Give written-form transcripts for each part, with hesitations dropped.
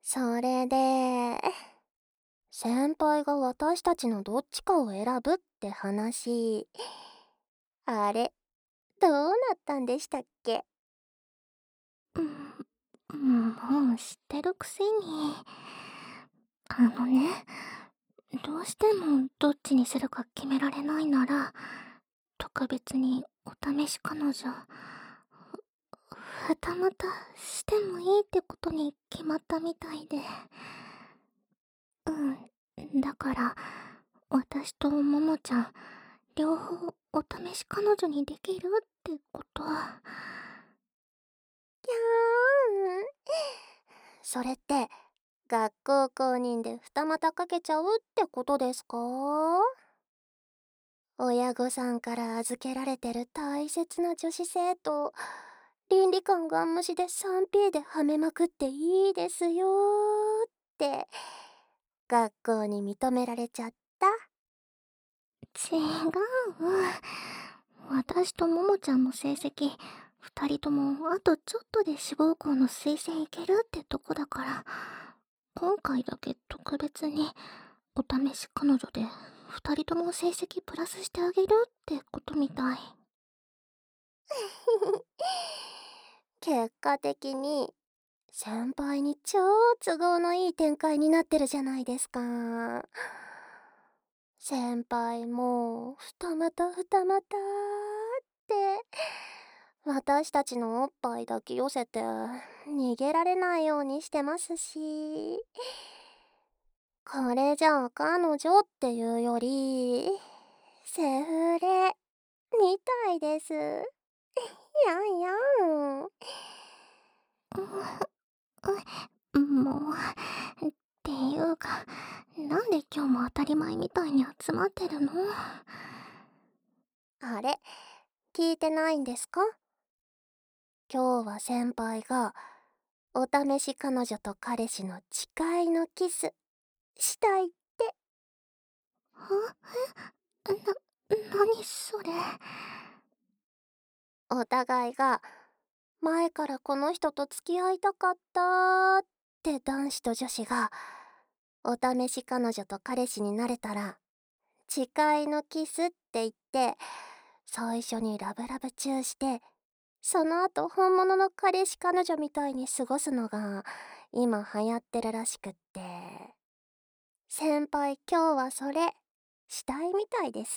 それで、先輩が私たちのどっちかを選ぶって話、あれ、どうなったんでしたっけ？ もう知ってるくせに。あのね、どうしてもどっちにするか決められないなら、特別にお試し彼女、二股してもいいってことに決まったみたいで。だから、私とももちゃん、両方お試し彼女にできるってこと。 キャーん。それって、学校公認で二股かけちゃうってことですか？親御さんから預けられてる大切な女子生徒、倫理観ガン無視で 3P ではめまくっていいですよーって、学校に認められちゃった。 違う。私とももちゃんの成績、二人ともあとちょっとで志望校の推薦いけるってとこだから、今回だけ特別にお試し彼女で二人とも成績プラスしてあげるってことみたい。 結果的に、先輩に超都合のいい展開になってるじゃないですか。先輩もう二股二股って私たちのおっぱい抱き寄せて逃げられないようにしてますし、これじゃあ彼女っていうよりセフレみたいです。やんやん。 もう、っていうか、なんで今日も当たり前みたいに集まってるの？ あれ、聞いてないんですか？今日は先輩がお試し彼女と彼氏の誓いのキスしたいって。 何それ。 お互いが前からこの人と付き合いたかったって男子と女子がお試し彼女と彼氏になれたら誓いのキスって言って最初にラブラブチューしてその後本物の彼氏彼女みたいに過ごすのが今流行ってるらしくって、先輩今日はそれしたいみたいです。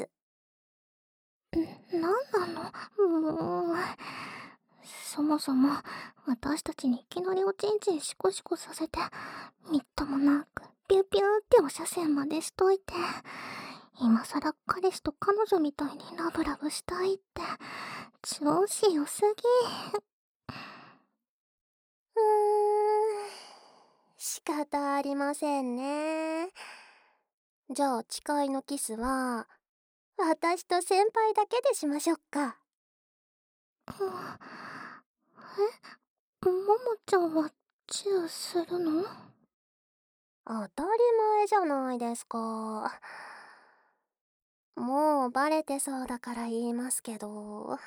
なんなのもう。そもそも、私たちにいきなりおちんちんシコシコさせて、みっともなく、ピューピューってお射線までしといて、今さら彼氏と彼女みたいにラブラブしたいって、調子良すぎ。 仕方ありませんね。じゃあ誓いのキスは私と先輩だけでしましょっか。 ももちゃんはチューするの？ 当たり前じゃないですか。もうバレてそうだから言いますけど、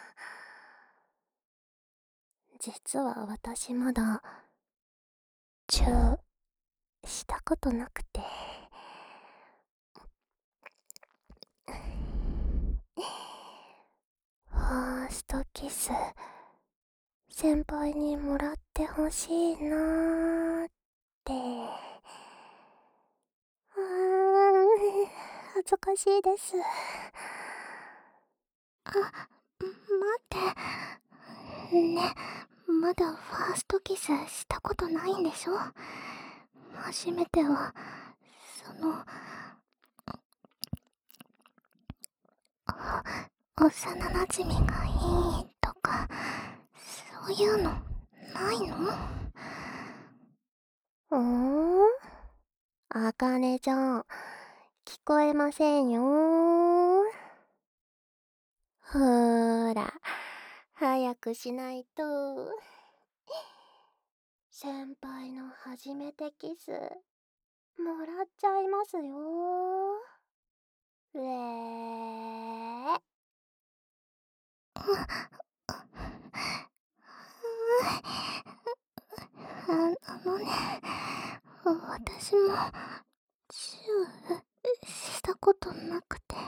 実は私まだチューしたことなくて。ファーストキス先輩にもらってほしいなーって。恥ずかしいです。 待って。ね、まだファーストキスしたことないんでしょ？初めては、その、幼馴染がいいとか、そういうの、ないの？ あかねちゃん、聞こえませんよー。ほーら、早くしないと。先輩の初めてキス、もらっちゃいますよー。 あのね、 私もチューしたことなくて。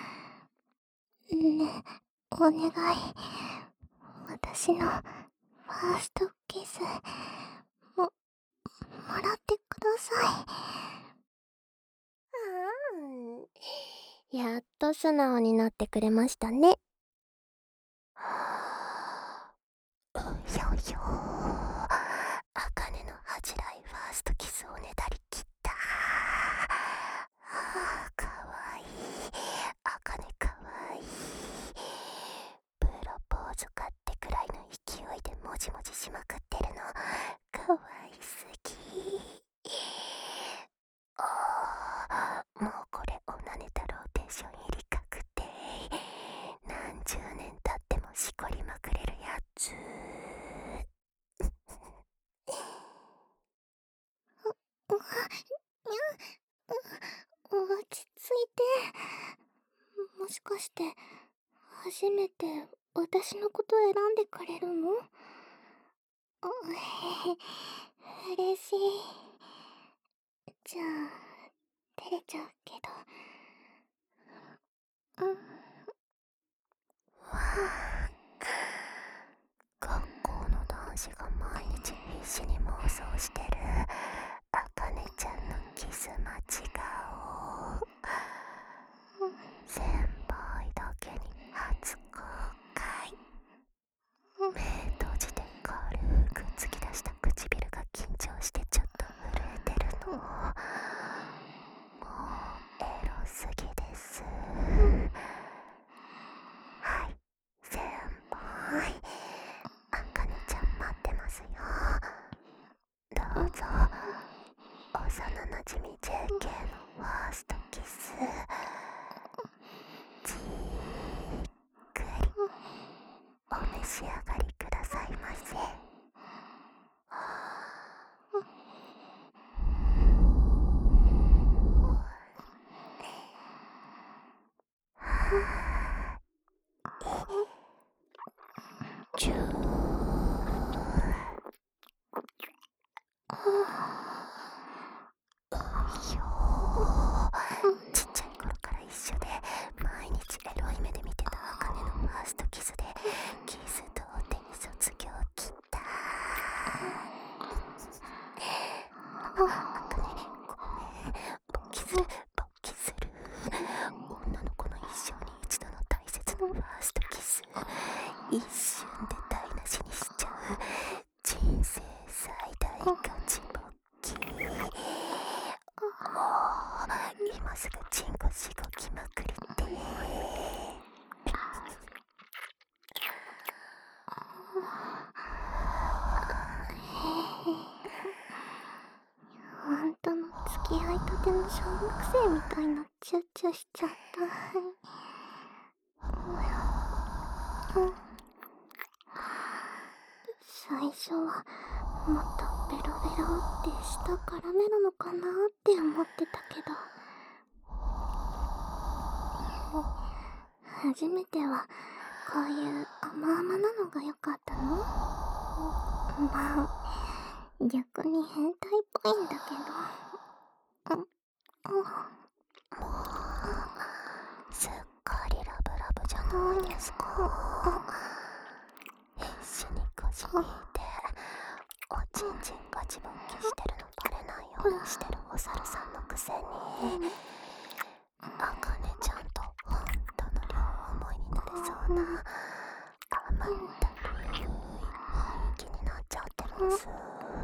ねえ、お願い。私のファーストキス、も、もらってくださやっと素直になってくれましたね。うひょひょー。茜の恥じらいファーストキスをねだり切った。かわいい。茜かわいい。プロポーズかってくらいの勢いでもじもじしまくってるのかわいすぎ。もうこれオナネタローテーション入り確定。何十年経ってもしこりまくれるやつ。 落ち着いて。もしかして初めて私のこと選んでくれるの？嬉しい。じゃあ照れちゃうけど。 学校の男子が毎日必死に妄想してる茜ちゃんのキス間違おう。先輩だけに初公開。目閉じて軽く突き出した唇が緊張してちょっと震えてるの。もうエロすぎです。はい、先輩、茜ちゃん待ってますよ。どうぞ。幼なじみ JK のファーストキス、じっくりお召し上がりくださいませ。チュー。ちっちゃい頃から一緒で毎日エロい目で見てた茜のファーストキスでキス童貞に卒業切った。茜、ごめん、勃起する。女の子の一生に一度の大切なファーストキス、一瞬で台無しにしちゃう人生最大ガチ勃起。今すぐチンコしごきまくりて。 あんたの付き合いたての小学生みたいなチュッチュしちゃった。最初はもっとベロベロって舌絡めるのかなって思ってたけど、初めてはこういう甘々なのが良かったの？まあ逆に変態っぽいんだけど。 すっかりラブラブじゃないですか。必死に腰引いておちんちんガチ勃起してるのバレないようにしてるお猿さんのくせに茜ちゃんと本当の両思いになれそうな甘ったるい雰囲気になっちゃってます。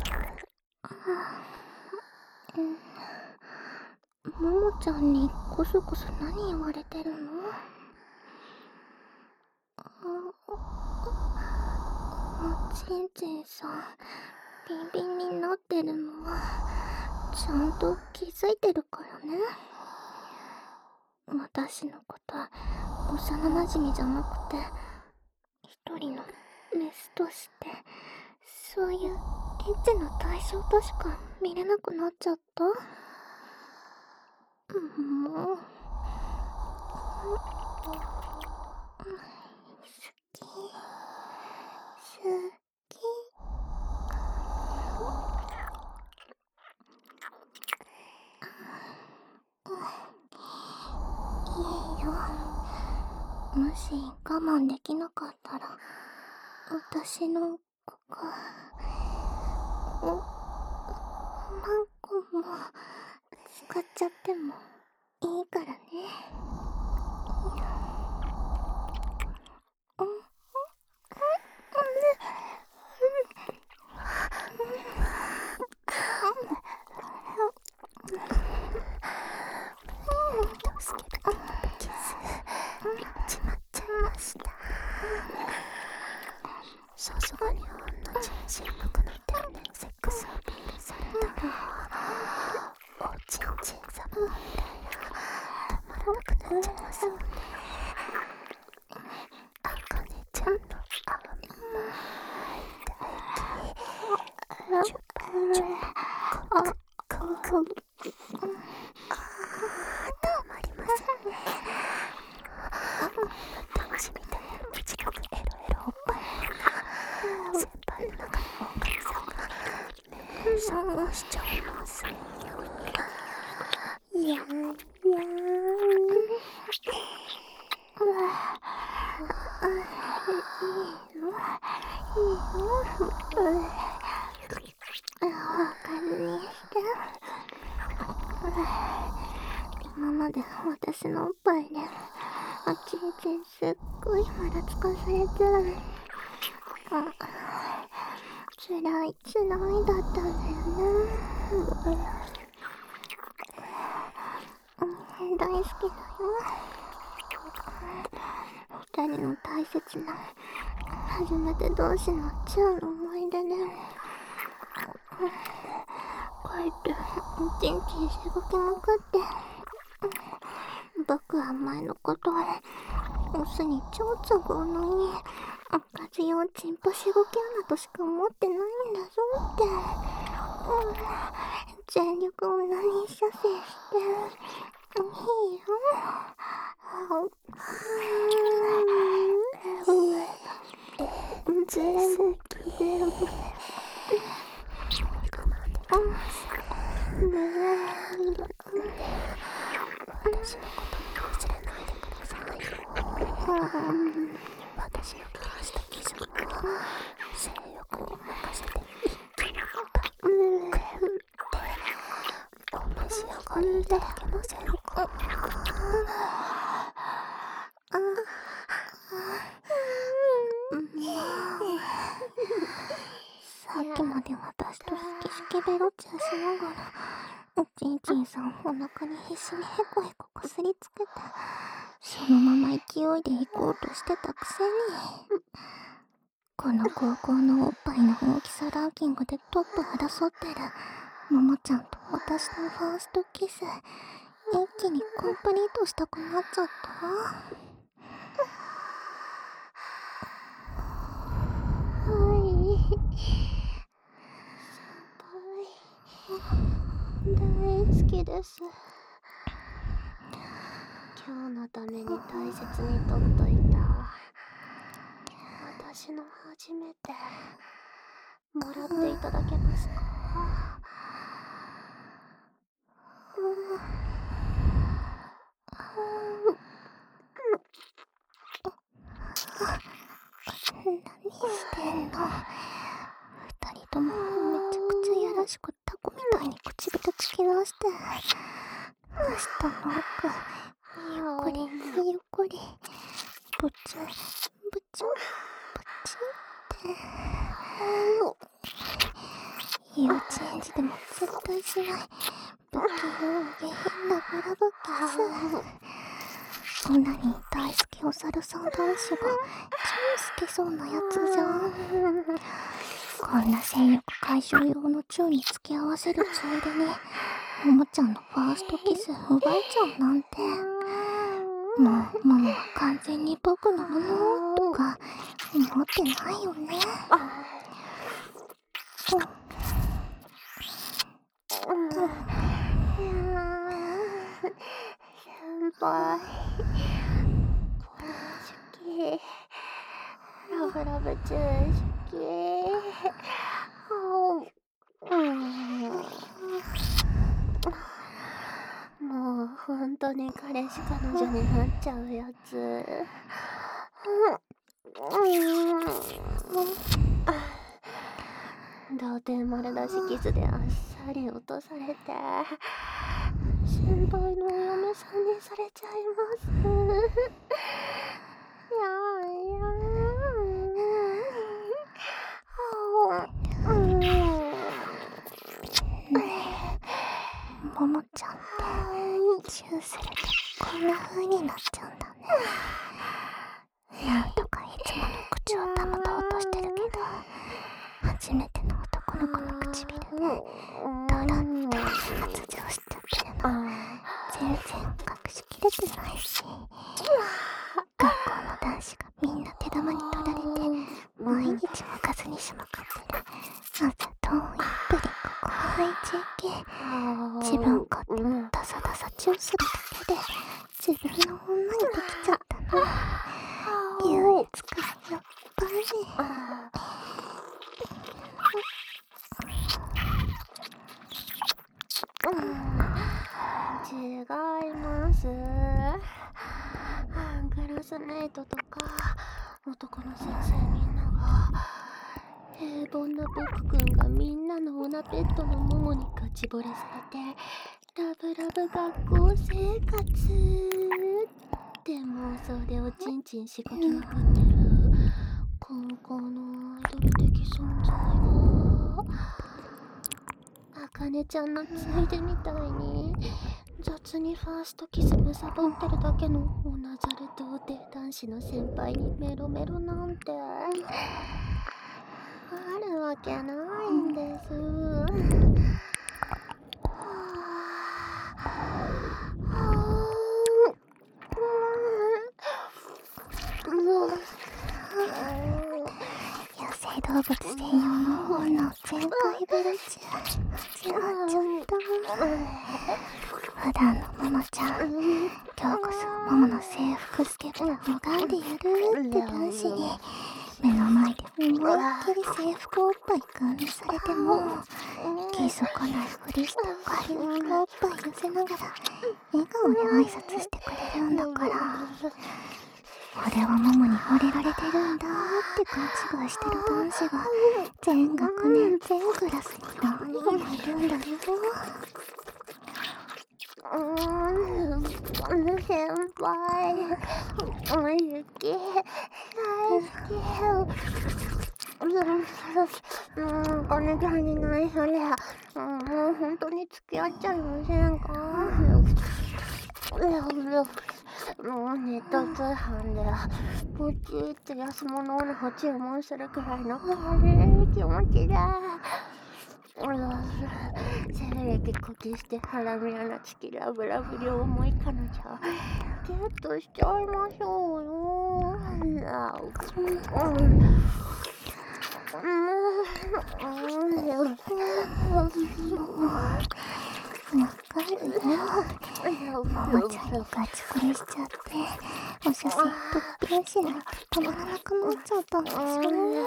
ももちゃんにこそこそ何言われてるの？おちんちんさんビンビンになってるのはちゃんと気づいてるからね。私のこと幼なじみじゃなくて一人のメスとしてそういうエッチな対象としか見れなくなっちゃった。もう好き好き。 よ。もし我慢できなかったら、私のここ、何個も使っちゃってもいいからね。 助けるキスしまっちゃいました。さすがにあんな人生なくなってるね。セックスアピールされたらおちんちん様みたいな止まらなくなっちゃいますよね。あかねちゃんの甘い唾液チュッパチュッパコクたまりませんね。男子みたいな無知力エロエロおっぱい先輩の中の狼さんが目覚ましちゃいますよ。いやいや今まで私のおっぱいでおちんちんすっごいまだつかされてる。つらいだったんだよね。大好きだよ。二人の大切な初めて同士の超の思い出ね。こうやっておちんちんしごきまくって、僕は前のことをオスに超都合のいいおかず用チンポしごき穴としか思ってないんだぞって、全力を何射精していいよ。全部私のこと忘れないでくださいよ。私の気にした基準は性欲に任せて一気にパックってお召し上がりいただけませんか？ さっきまで私と好き好きベロチャしながらおちんちんさんお腹に必死にヘコヘコこすりつけて、そのまま勢いで行こうとしてたくせに、この高校のおっぱいの大きさランキングでトップ争ってるももちゃんと私のファーストキス、一気にコンプリートしたくなっちゃった。 大好きです。今日のために大切にとっといた私の初めてもらっていただけますか？ 何してんの？二人ともめちゃくちゃやらしくタコみたいに唇突き出して下の奥ゆっくりゆっくりブチュブチュブチュって幼稚園児でも絶対しない不器用下品なブラブキス。オナニー大好きお猿さん男子が超好きそうなやつじゃん。こんな性欲解消用のチューに付き合わせるついでにももちゃんのファーストキス奪えちゃうなんて、もうママは完全に僕のものとか思ってないよね。 先輩これ好き、ラブラブチュー好き。もうほんと当に彼氏彼女になっちゃうやつ。童貞丸出しキスであっさり落とされて、先輩のお嫁さんにされちゃいます。 ももちゃんってチューするとこんな風になっちゃうんだね。なんとかいつもの口を保とうとしてるけど、初めての男の子の唇でドラッと発情しちゃってるの。全然隠しきれてないし、学校の男子がみんな手玉に取られて毎日おかずにしまくってるあざといプリンコ怖い JK。 自分勝手にダサダサチューするだけで自分の女にできちゃったの。優越感やっぱり。 違います。クラスメイトとか男の先生みんなが平凡な僕くんがみんなのオナペットのももにガチ惚れされてラブラブ学校生活って妄想でおちんちんしごきまくってる高校のアイドル的存在があかねちゃんのついでみたいに雑にファーストキスむさぼってるだけのおなざれ童貞男子の先輩にメロメロなんてあるわけないんです。 野生動物専用の方の全開ブルチュー違っちゃった。普段のももちゃん、今日こそももの制服スケベなのがんでやるって男子に目の前で思いっきり制服おっぱいガン見されても気づかないふりした軽くおっぱい寄せながら笑顔で挨拶してくれるんだから、俺はももに惚れられてるんだって勘違いしてる男子が全学年全クラスに何人もいるんだよ。 先輩おゆき大好き。この距離にないそれもう本当に付き合っちゃいませんか。もうネット通販でポチって安物のを注文するくらいの軽い気持ちで西暦こきしてハラミ穴つきラブラブ両思い彼女ゲットしちゃいましょうよ。 わかるよ。ももちゃんにガチ恋しちゃってお写真撮ってるし止まらなくなっちゃったんでしょ。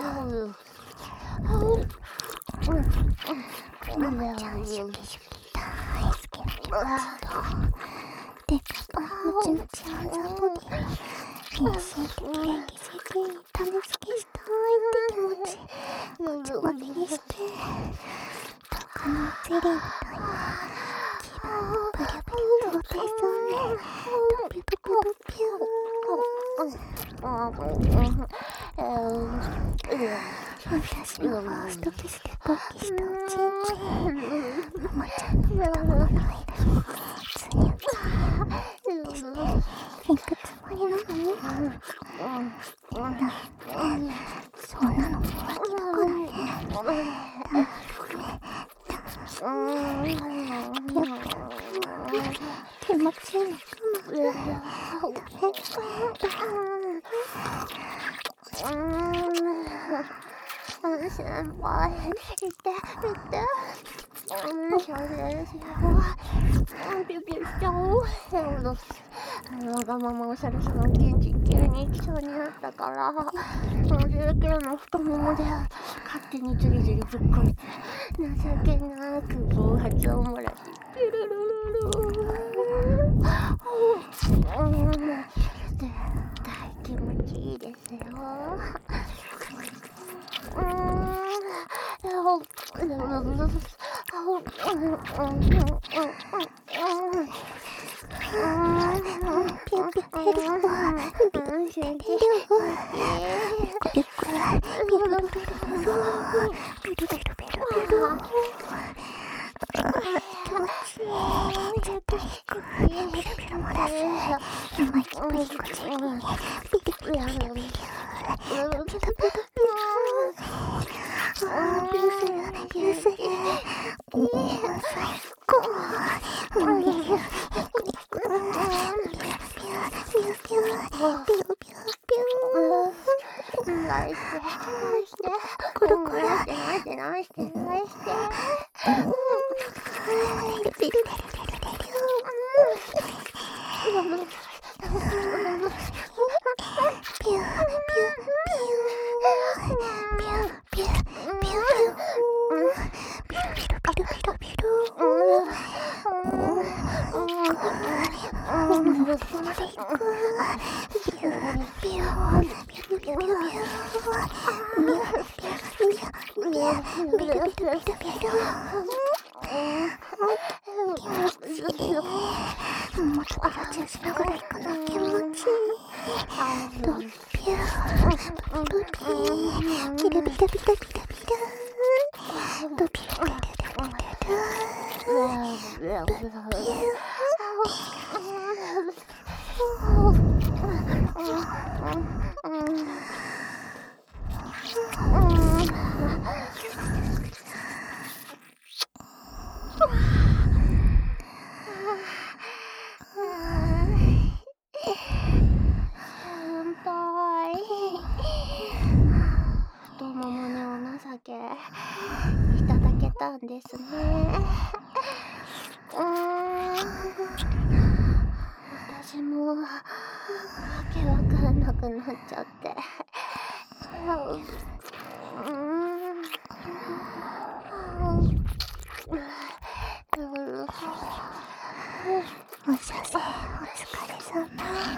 ももちゃんシュキシュキ大好きな気持ちとでっかいムチムチアンザボディを変身的電気石に種付けしたいって気持ちもちまでにして他のゼリーみたいな気分のブリャブリローテーションでドピュドピュドピュ私のファーストキスで勃起したおちんちんももちゃんの太ももの間につにゃつにゃしていくつもりなのにそんなの浮気だからね。気持ちいいのか先輩見てそうですよビュビュしちゃおう。わがままおしゃれさの現実急に行きそうになったから19の太ももで勝手にズリズリぶっこいて情けなく暴発を漏らしピュルルルル絶対気持ちいいですよ。 もっとピラチュしながらいくの気持ちいい。ドピュードピーキラビラビラビラビラドピュードピュードピュードピュ太ももにお情けいただけたんですね。私もわけわかんなくなっちゃって。 おしゃせお疲れ様。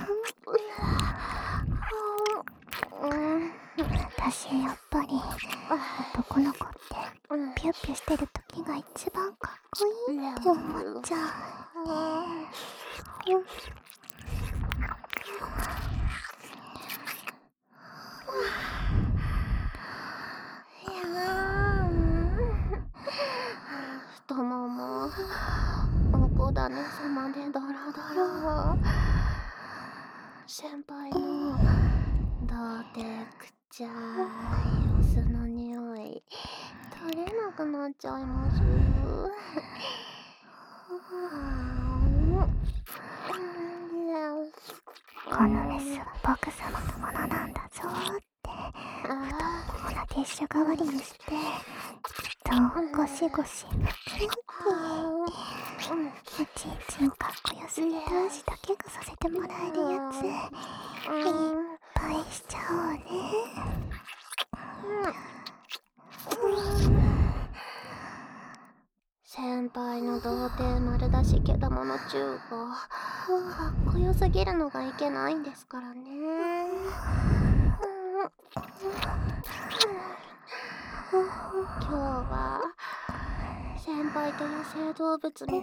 私やっぱり男の子ってピュッピュしてる時が一番かっこいいって思っちゃう。 太ももおこだね様でドロドロ。先輩のどうてくちゃいお酢の匂い取れなくなっちゃいます。 このメスは僕様のものなんだぞって太もものティッシュ代わりにしてゴシゴシムキムキいちいちのかっこよすぎた味だけがさせてもらえるやついっぱいしちゃおうね。 先輩の童貞丸出しけだもの中がかっこよすぎるのがいけないんですからね。今日は先輩と野生動物みたいに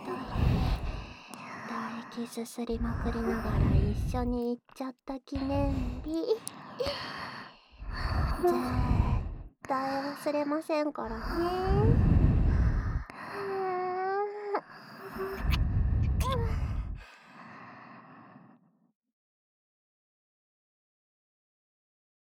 唾液すすりまくりながら一緒に行っちゃった記念日絶対忘れませんからね。